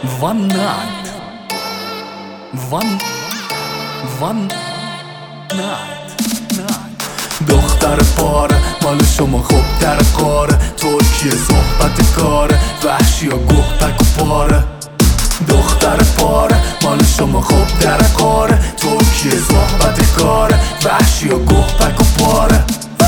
One night. One night. دختر پاره مال شما خوب در قاره، ترکیه صحبت کاره، وحشی یا گوه پک و پاره. دختر پاره مال شما خوب در قاره، ترکیه صحبت کاره، وحشی یا گوه پک و پاره.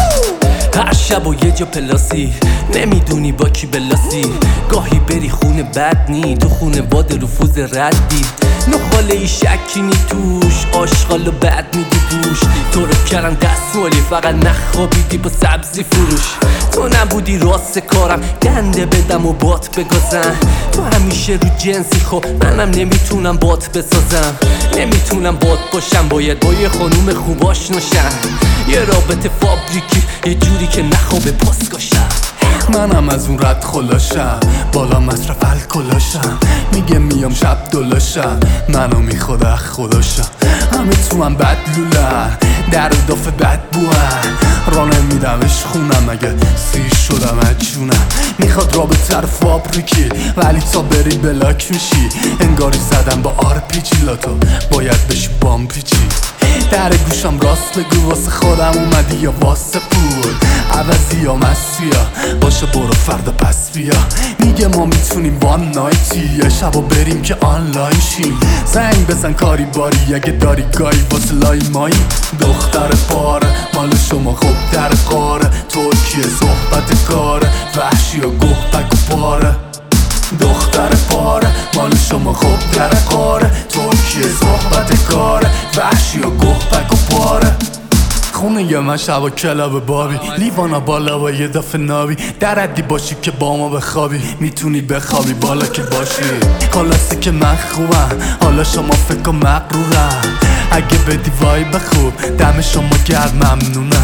هر شب و یه جا پلاسی، نمیدونی با کی بلاسی. گاهی بری خونه بد نی، تو خونه باد رفوز ردی. نخاله ای شکی نی توش، آشغال و بد میدی بوش. تو رو کردن دستمالی فقط نخوابیدی با سبزی فروش. تو نبودی راست کارم، دنده بدم و بات بگازم. تو همیشه رو جنسی، خب منم نمیتونم بات بسازم. نمیتونم بات باشم، باید با یه خانوم خوب آشناشم. یه رابطه فابریکی، یه جوری که نخوابه پاسگاشم. منم از اون رد خلاشم، بالا مصرف الکلاشم. میگه میام شب دلاشم، منو میخواد اخ خداشم. همه تو هم بد لولن، در دافه بد بوان. را نمیدمش خونم اگه سیر شدم از جونم. میخواد رابطه رو فابریکی، ولی تا بری بلاک میشی. انگاری زدم با آرپیجی، لاتو باید بشی بامپیچی. در گوشم راست بگو، واسه خودم اومدی یا واسه پول؟ عوضی یا مسیا باشه، برو فردا پس بیا. میگه ما میتونیم وان نایتی، یه شبا بریم که آنلاین شیم. زنگ بزن کاری باری اگه داری گایی واسه لای مایی. دختر پاره مال شما خوب در قاره، ترکیه صحبت کاره، وحشی و گوه پک و پاره. دختر پاره مال شما خوب در قاره، ترکیه صحبت کاره، وحشی و گوه پک و پاره. خونه یه من شب کلاب بابی، لیوانا بالا و یه دفعه نابی. در حدی باشی که با ما بخوابی، میتونی بخوابی بالا که باشی. خلاصه که من خوبم، حالا شما فکر کن مغرورم. اگه بدی وای بخوب، دم شما گرد ممنونم.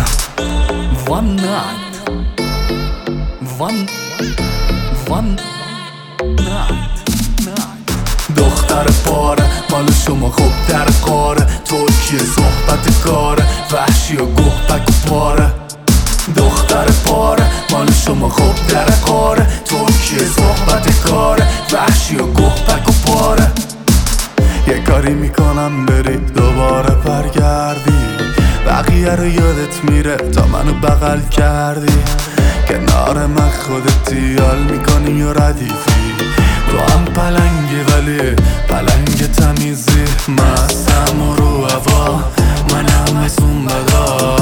One night. One دختر پاره مال شما خوب در قاره، ترکیه صحبت کاره، وحشی و گوه پک و پاره. دختر پاره مال شما خوب در قاره، ترکیه صحبت کاره، وحشی و گوه پک و پاره. یه کاری میکنم بری دوباره برگردی، بقیه رو یادت میره تا منو بغل کردی. کنار من خودتی حال میکنی یا ردیفی. تو هم پلنگی ولی پلنگ تمیزی. مستم و رو هوا، منم از اون بدا.